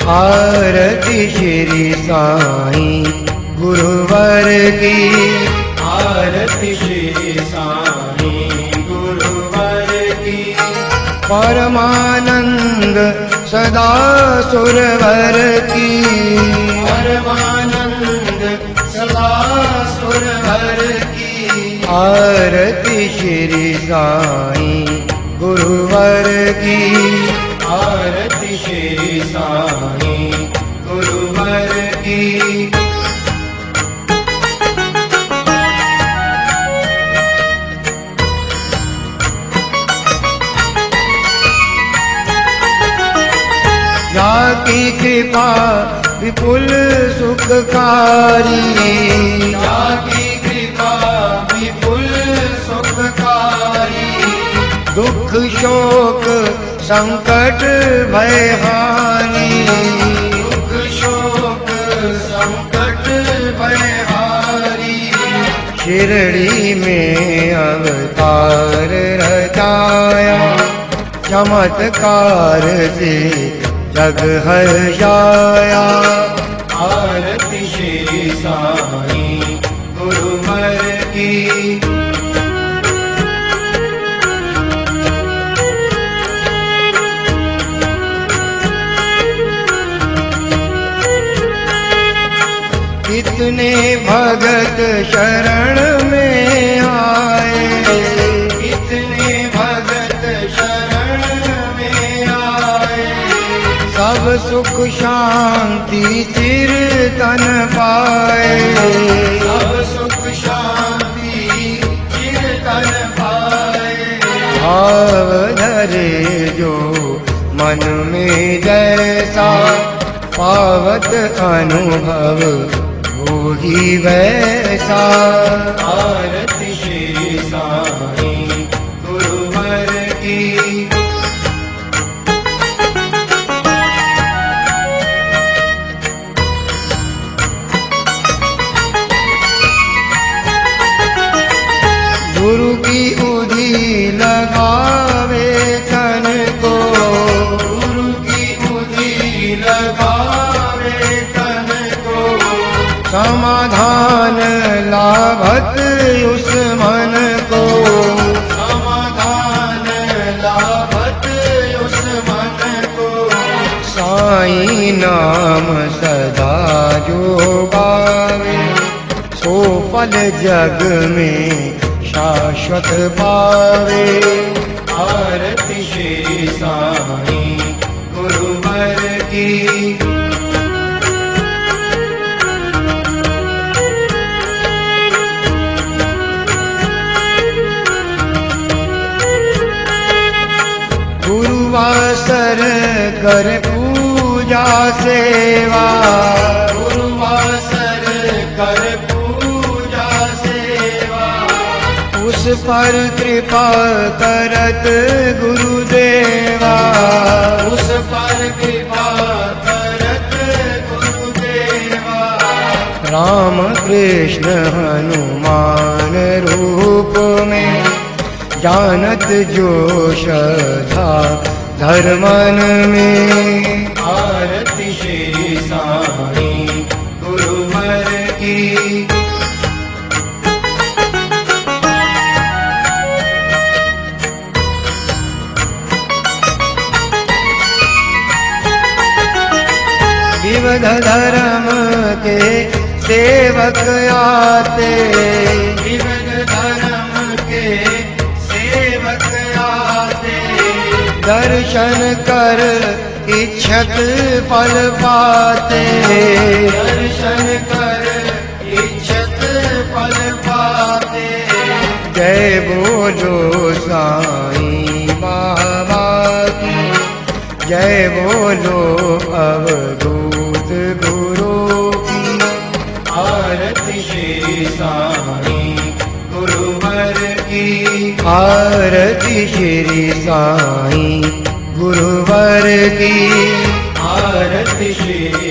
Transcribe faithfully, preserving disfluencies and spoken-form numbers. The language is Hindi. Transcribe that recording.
आरती श्री साईं गुरुवर की, आरती श्री साईं गुरुवर की। परमानंद सदा सुरवर की, परमानंद सदा सुरवर की। आरती श्री साईं गुरुवर की, आरती श्री साईं गुरुवर की। जाकी कृपा विपुल सुखकारी, जाकी कृपा विपुल सुखकारी। दुख शोक संकट भय हानि, दुख शोक संकट भय हारी। शिरडी में अवतार रचाया, चमत्कार से जग हर्षाया। आरती श्री साईं गुरुवर की। कितने भगत शरण में आए, कितने भगत शरण में आए। सब सुख शांति चिरतन पाए, सब सुख शांति चिरतन पाए। भाव धरे जो मन में जैसा, पावत अनुभव वो ही वैसा। आरती श्री साईं गुरुवर की। गुरु की उधी लगावे तन को, गुरु की उधी लगावे तन को। समाधान लाभत उस मन को, समाधान लाभत उस मन को। साईं नाम सदा जो गावे, सो फल जग में शाश्वत पावे। आरती श्री साईं गुरुवर की। गुरुवासर कर पूजा सेवा, गुरुवासर कर पूजा सेवा। उस पर कृपा करत गुरुदेवा, उस पर कृपा करत गुरुदेवा। राम कृष्ण हनुमान रूप में, जानत जो श्रद्धा धर्मन में। आरती श्री साईं गुरुवर की। विविध धर्म के सेवक आते, विविध धर्म के सेवक आते। दर्शन कर इच्छत फल पाते, दर्शन कर इच्छत फल पाते। जय बोलो साईं बाबा की, जय बोलो अवधूत गुरु की। आरती श्री साईं गुरुवर की। आरती श्री साईं गुरुवर की। आरती श्री